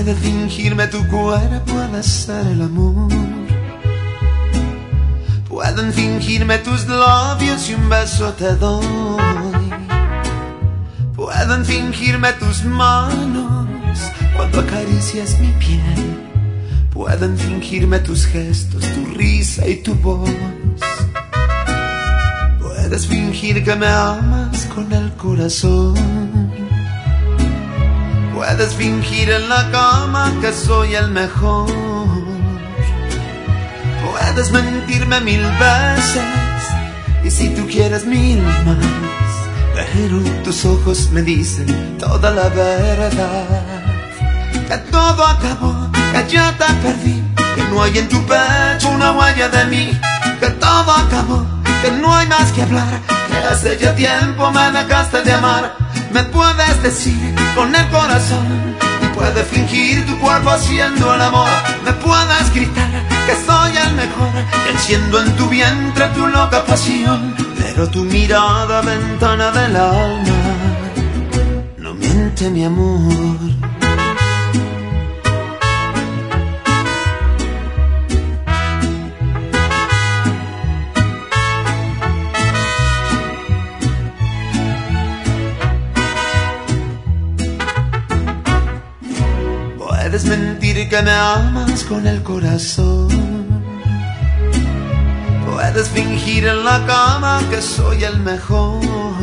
Puede fingirme tu cuerpo, puede ser el amor. Pueden fingirme tus labios y un beso te doy. Pueden fingirme tus manos cuando acaricias mi piel. Pueden fingirme tus gestos, tu risa y tu voz. Puedes fingir que me amas con el corazón. Puedes fingir en la cama que soy el mejor. Puedes mentirme 1000 veces y si tú quieres 1000 más. Pero tus ojos me dicen toda la verdad. Que todo acabó, que ya te perdí, que no hay en tu pecho una huella de mí. Que todo acabó, que no hay más que hablar, que hace ya tiempo me dejaste de amar. Me puedes decir con el corazón y puedes fingir tu cuerpo haciendo el amor. Me puedes gritar que soy el mejor, que enciendo en tu vientre tu loca pasión. Pero tu mirada, ventana del alma, no miente mi amor. Puedes mentir que me amas con el corazón. Puedes fingir en la cama que soy el mejor.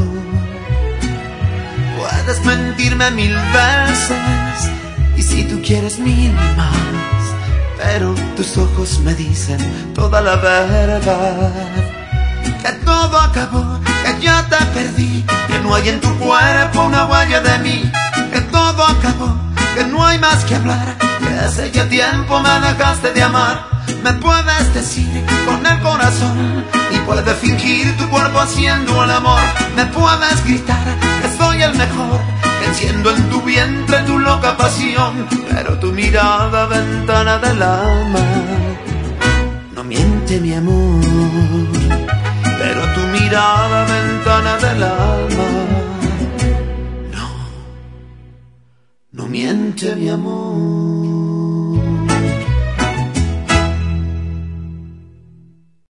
Puedes mentirme 1000 veces y si tú quieres 1000 más. Pero tus ojos me dicen toda la verdad. Que todo acabó, que ya te perdí, que no hay en tu cuerpo una huella de mí. Que todo acabó, que no hay más que hablar, que hace ya tiempo me dejaste de amar. Me puedes decir con el corazón y puedes fingir tu cuerpo haciendo el amor. Me puedes gritar que soy el mejor, que enciendo en tu vientre tu loca pasión. Pero tu mirada, ventana del alma, no miente mi amor. Pero tu mirada, ventana del alma, no miente mi amor.